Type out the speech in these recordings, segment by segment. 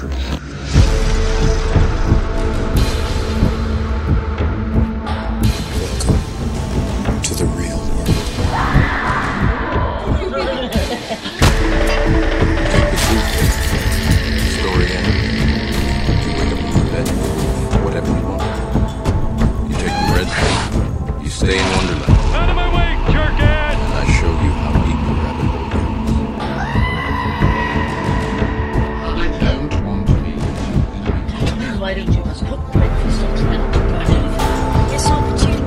Welcome to the real world. Story ends. You wake up in your bed, whatever you want. You take the red pill, you stay in Wonderland. Out of my way, jerk-ass! And I show you how deep the rabbit hole goes. I don't want to be. Why don't you just put breakfast on tonight? Yes, opportunity.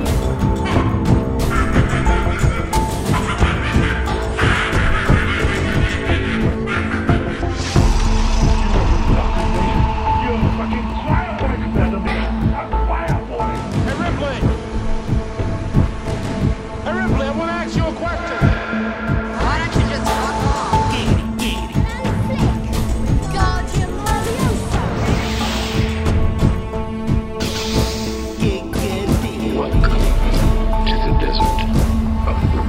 You're a fucking choir boy compared to me. I'm a choir boy. Hey, Ripley! Hey, Ripley, I want to ask you a question. Why don't you just fuck off? Guardian Leviosa. Welcome to the desert of the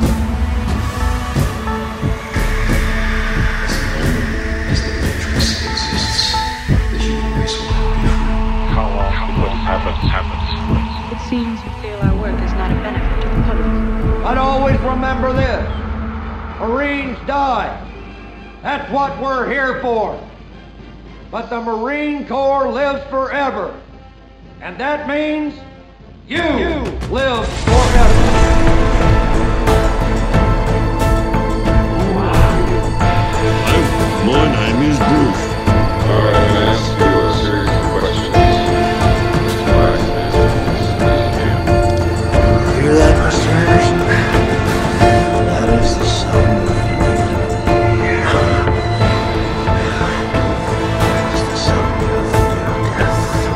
As the Matrix exists, the human race will not be free. How long what happens? It seems you feel our work is not a benefit to the public. But always remember this. Marines die. That's what we're here for. But the Marine Corps lives forever. And that means you live forever. My name is Bruce. Alright, I'm gonna ask you a series of questions. Mr. Blacksmith, Hear that, Mr. Anderson? That is the sound of It's the sound of death.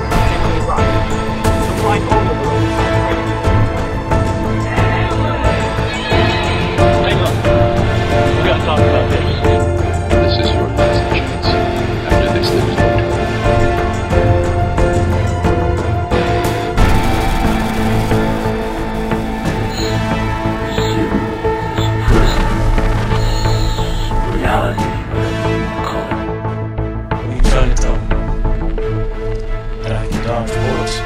this is your last chance. After this, there's no turning. Reality. What are you trying to tell me? That I can dodge bullets?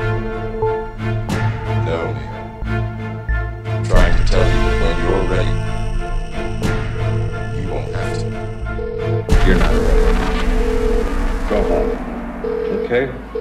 No. I'm trying to tell you that when you're ready, you won't have to. You're not ready. Go home. Okay?